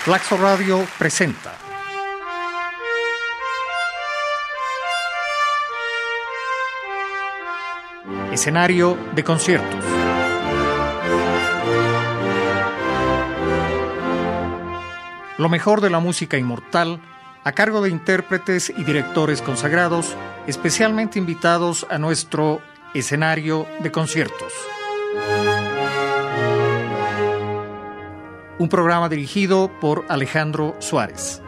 Flaxo Radio presenta Escenario de conciertos. Lo mejor de la música inmortal a cargo de intérpretes y directores consagrados, especialmente invitados a nuestro escenario de conciertos. Un programa dirigido por Alejandro Suárez.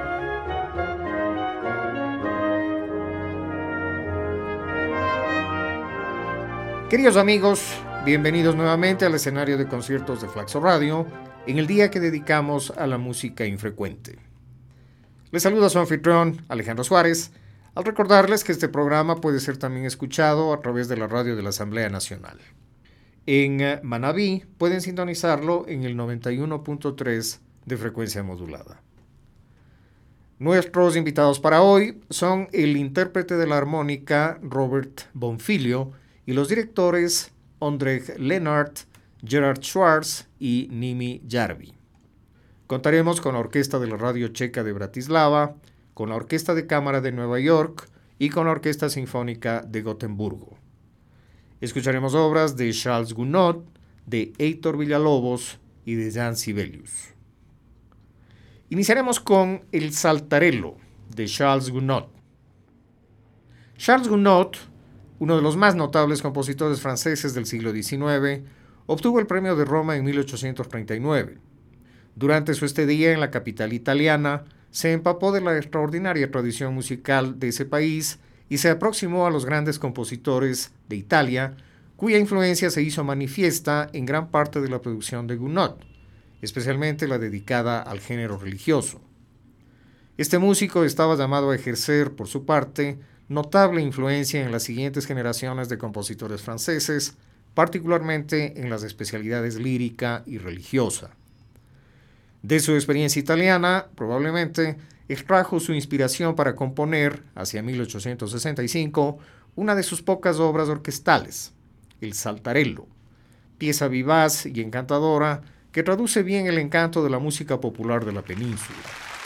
Queridos amigos, bienvenidos nuevamente al escenario de conciertos de Flaxo Radio, en el día que dedicamos a la música infrecuente. Les saluda su anfitrión, Alejandro Suárez, al recordarles que este programa puede ser también escuchado a través de la radio de la Asamblea Nacional. En Manabí pueden sintonizarlo en el 91.3 de frecuencia modulada. Nuestros invitados para hoy son el intérprete de la armónica Robert Bonfilio y los directores Ondrej Lennart, Gerard Schwarz y Nimi Jarvi. Contaremos con la Orquesta de la Radio Checa de Bratislava, con la Orquesta de Cámara de Nueva York y con la Orquesta Sinfónica de Gotemburgo. Escucharemos obras de Charles Gounod, de Heitor Villalobos y de Jan Sibelius. Iniciaremos con El Saltarello, de Charles Gounod. Charles Gounod, uno de los más notables compositores franceses del siglo XIX, obtuvo el Premio de Roma en 1839. Durante su estadía en la capital italiana, se empapó de la extraordinaria tradición musical de ese país y se aproximó a los grandes compositores de Italia, cuya influencia se hizo manifiesta en gran parte de la producción de Gounod, especialmente la dedicada al género religioso. Este músico estaba llamado a ejercer, por su parte, notable influencia en las siguientes generaciones de compositores franceses, particularmente en las especialidades lírica y religiosa. De su experiencia italiana, probablemente, extrajo su inspiración para componer, hacia 1865, una de sus pocas obras orquestales, El Saltarello, pieza vivaz y encantadora que traduce bien el encanto de la música popular de la península.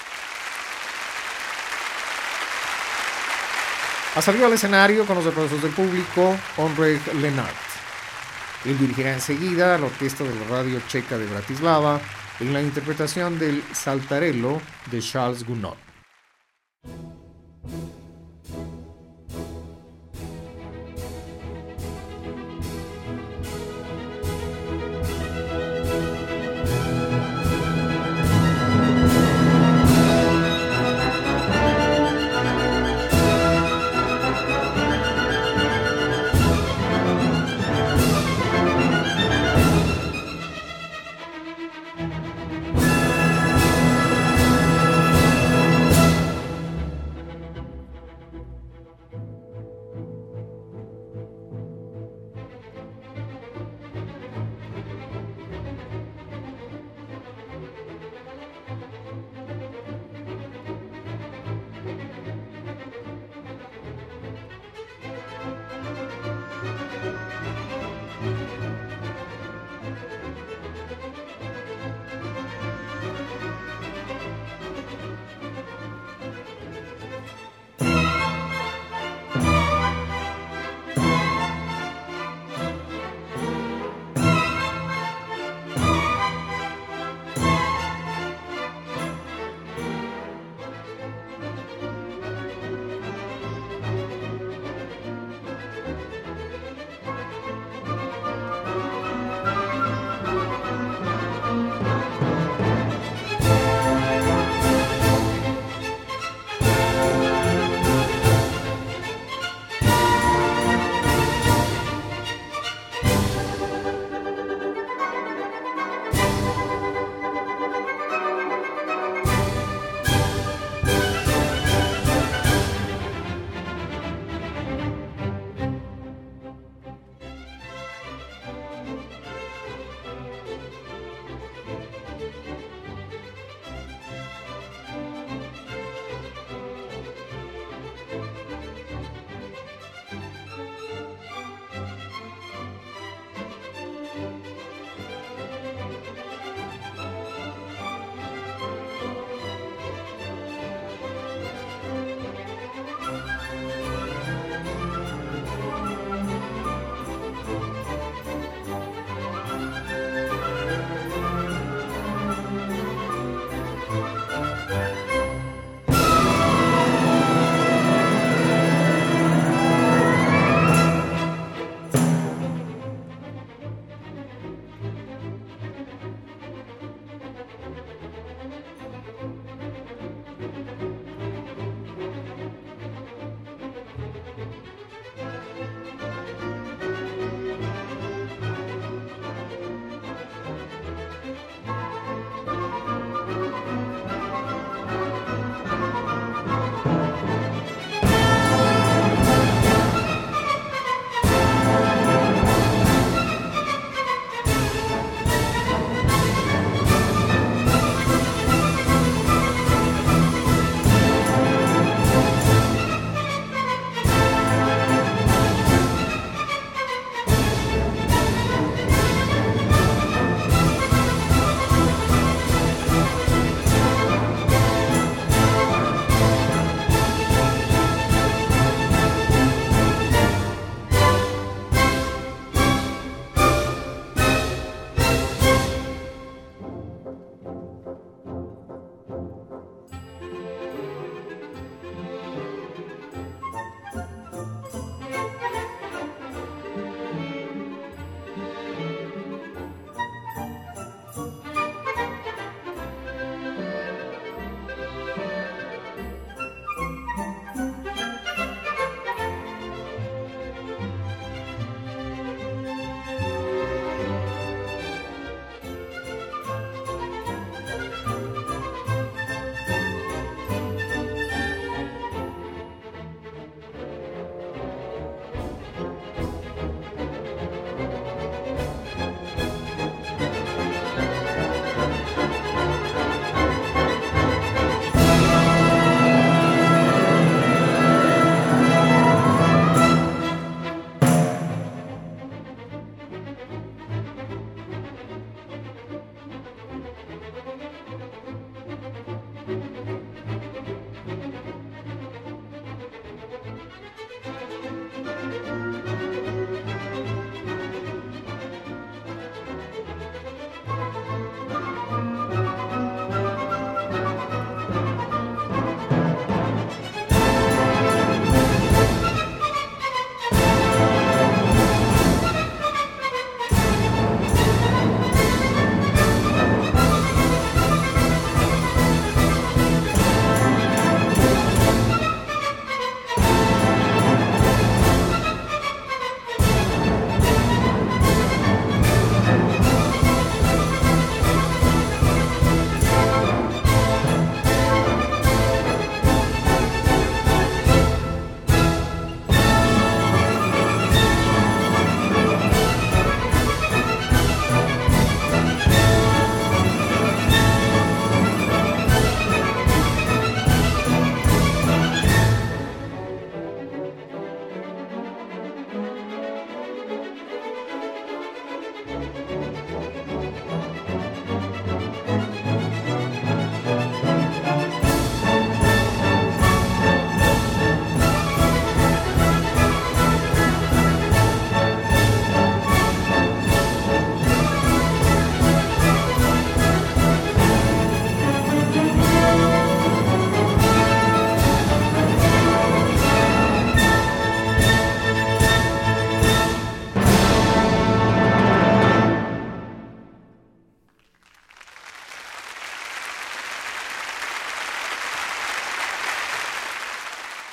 Ha salido al escenario con los aplausos del público Ondrej Lennart. Él dirigirá enseguida a la Orquesta de la Radio Checa de Bratislava en la interpretación del Saltarello de Charles Gounod.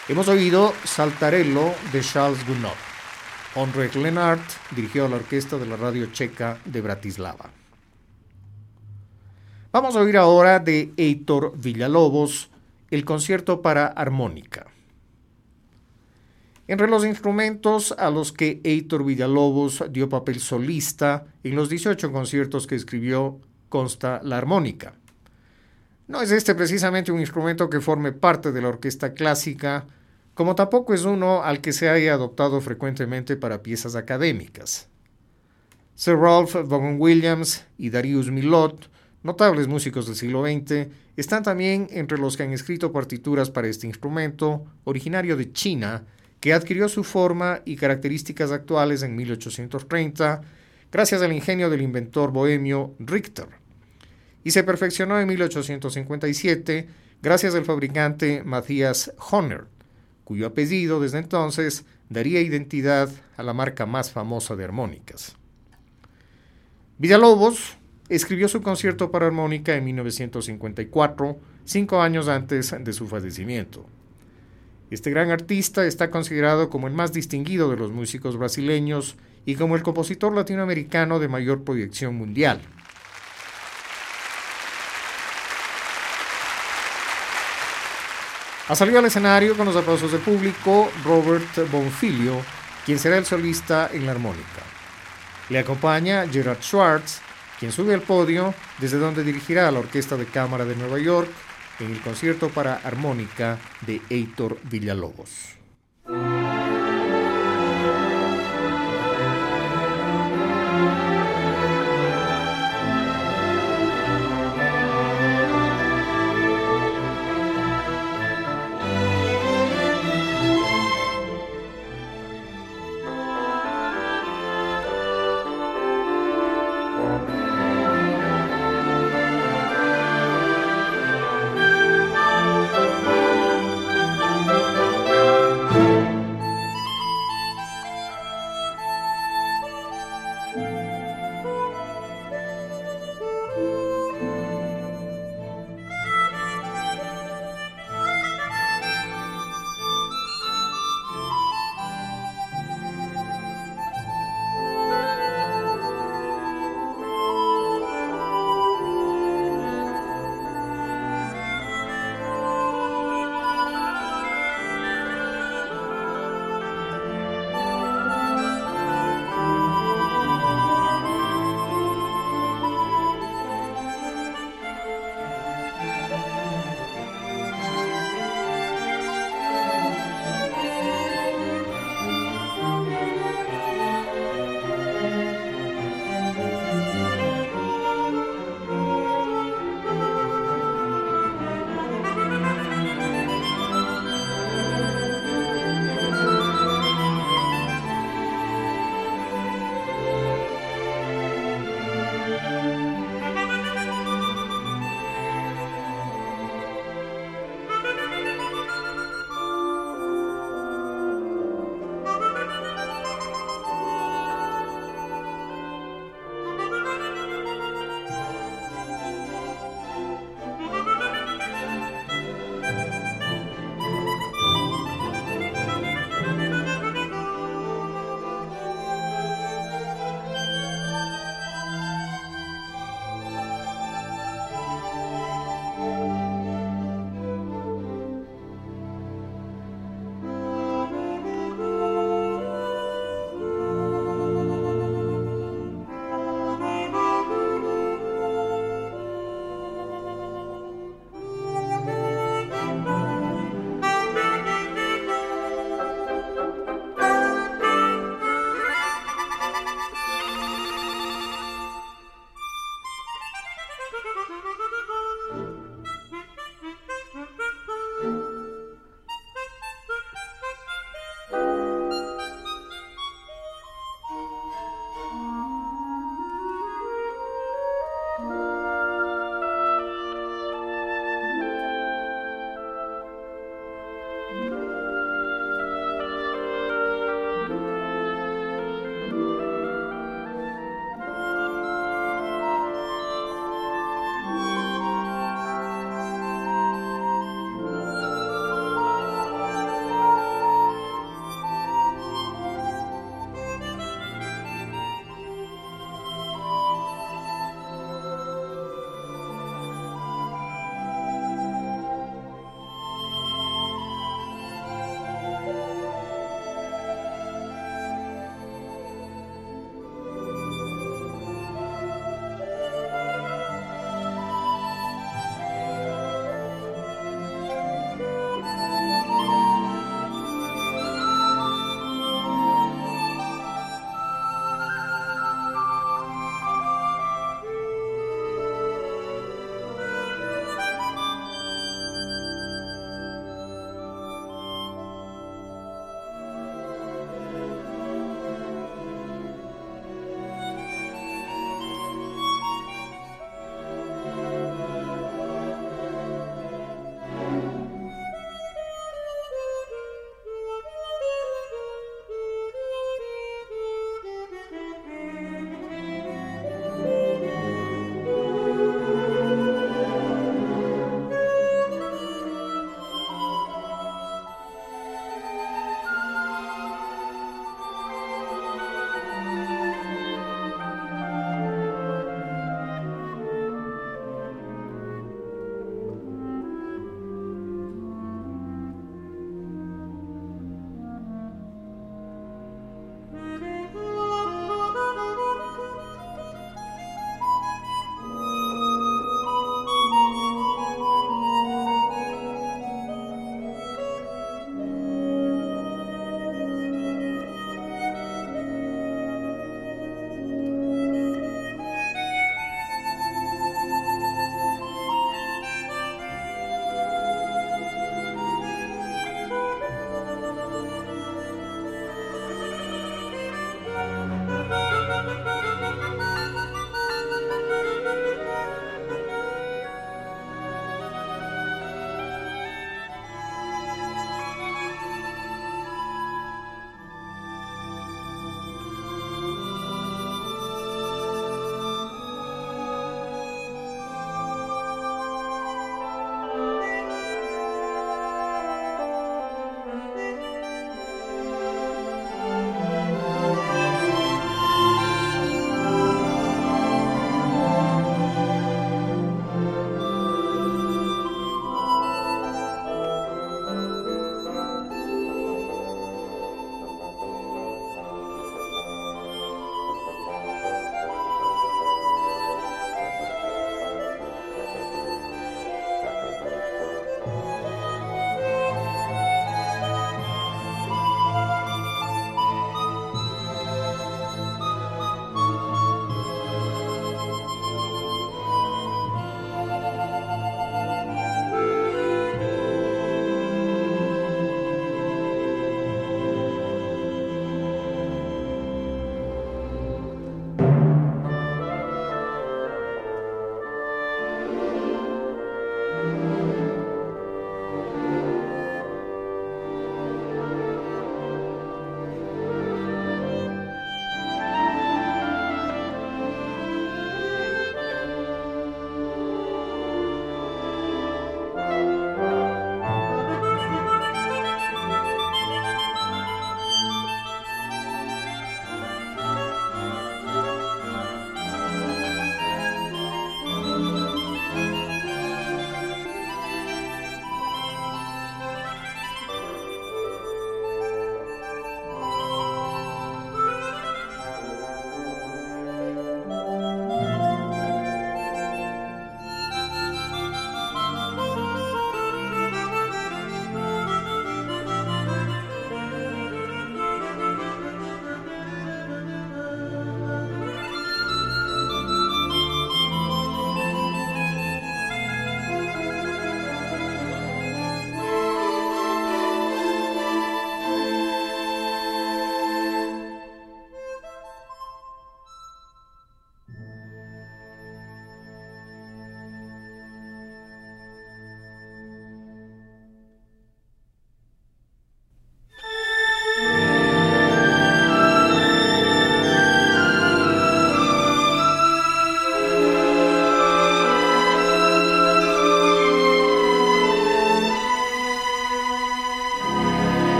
Hemos oído Saltarello de Charles Gounod. Ondřej Lenart dirigió la orquesta de la radio checa de Bratislava. Vamos a oír ahora de Heitor Villa-Lobos el concierto para armónica. Entre los instrumentos a los que Heitor Villa-Lobos dio papel solista en los 18 conciertos que escribió consta la armónica. No es este precisamente un instrumento que forme parte de la orquesta clásica, como tampoco es uno al que se haya adoptado frecuentemente para piezas académicas. Sir Ralph Vaughan Williams y Darius Milhaud, notables músicos del siglo XX, están también entre los que han escrito partituras para este instrumento, originario de China, que adquirió su forma y características actuales en 1830, gracias al ingenio del inventor bohemio Richter, y se perfeccionó en 1857 gracias al fabricante Matthias Hohner, cuyo apellido desde entonces daría identidad a la marca más famosa de armónicas. Villa-Lobos escribió su concierto para armónica en 1954, 5 años antes de su fallecimiento. Este gran artista está considerado como el más distinguido de los músicos brasileños y como el compositor latinoamericano de mayor proyección mundial. Ha salido al escenario con los aplausos del público Robert Bonfiglio, quien será el solista en la armónica. Le acompaña Gerard Schwartz, quien sube al podio, desde donde dirigirá a la Orquesta de Cámara de Nueva York en el concierto para armónica de Heitor Villa-Lobos.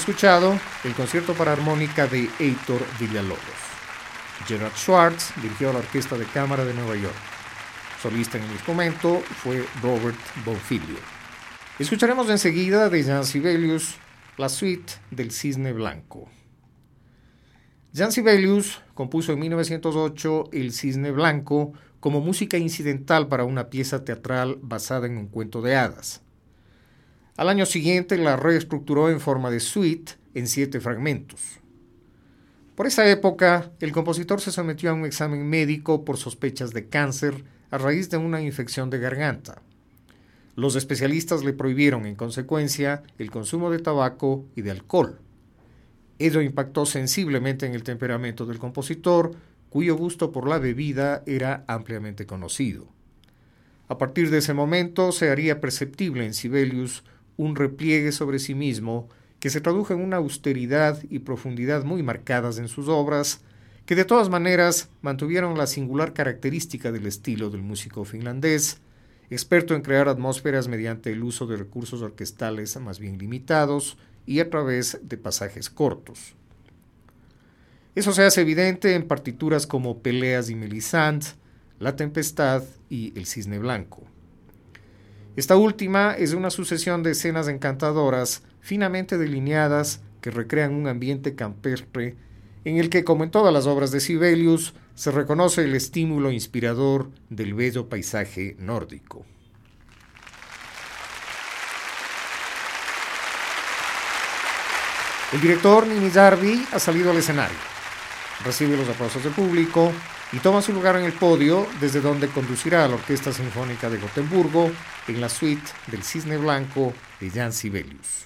escuchado el concierto para armónica de Heitor Villa-Lobos. Gerard Schwartz dirigió la Orquesta de Cámara de Nueva York. Solista en el instrumento fue Robert Bonfiglio. Escucharemos enseguida de Jean Sibelius la suite del Cisne Blanco. Jean Sibelius compuso en 1908 El Cisne Blanco como música incidental para una pieza teatral basada en un cuento de hadas. Al año siguiente la reestructuró en forma de suite en 7 fragmentos. Por esa época, el compositor se sometió a un examen médico por sospechas de cáncer a raíz de una infección de garganta. Los especialistas le prohibieron, en consecuencia, el consumo de tabaco y de alcohol. Ello impactó sensiblemente en el temperamento del compositor, cuyo gusto por la bebida era ampliamente conocido. A partir de ese momento se haría perceptible en Sibelius un repliegue sobre sí mismo que se tradujo en una austeridad y profundidad muy marcadas en sus obras, que de todas maneras mantuvieron la singular característica del estilo del músico finlandés, experto en crear atmósferas mediante el uso de recursos orquestales más bien limitados y a través de pasajes cortos. Eso se hace evidente en partituras como Peleas y Mélisande, La Tempestad y El Cisne Blanco. Esta última es una sucesión de escenas encantadoras, finamente delineadas, que recrean un ambiente campestre en el que, como en todas las obras de Sibelius, se reconoce el estímulo inspirador del bello paisaje nórdico. El director Nini Järvi ha salido al escenario, recibe los aplausos del público y toma su lugar en el podio, desde donde conducirá a la Orquesta Sinfónica de Gotemburgo en la suite del Cisne Blanco de Jean Sibelius.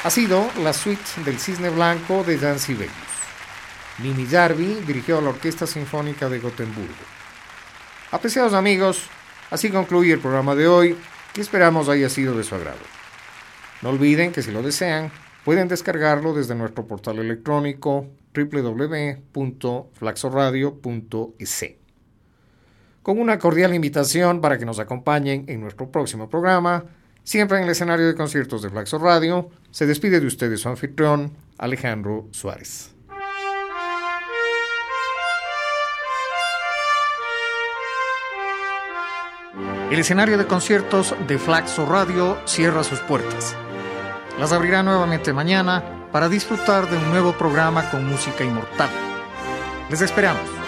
ha sido la suite del Cisne Blanco de Jan Sibelius. Mimi Jarvi dirigió a la Orquesta Sinfónica de Gotemburgo. Apreciados amigos, así concluye el programa de hoy, que esperamos haya sido de su agrado. No olviden que si lo desean, pueden descargarlo desde nuestro portal electrónico www.flaxoradio.es. Con una cordial invitación para que nos acompañen en nuestro próximo programa, siempre en el escenario de conciertos de Flaxo Radio, se despide de ustedes su anfitrión, Alejandro Suárez. El escenario de conciertos de Flaxo Radio cierra sus puertas. Las abrirá nuevamente mañana para disfrutar de un nuevo programa con música inmortal. Les esperamos.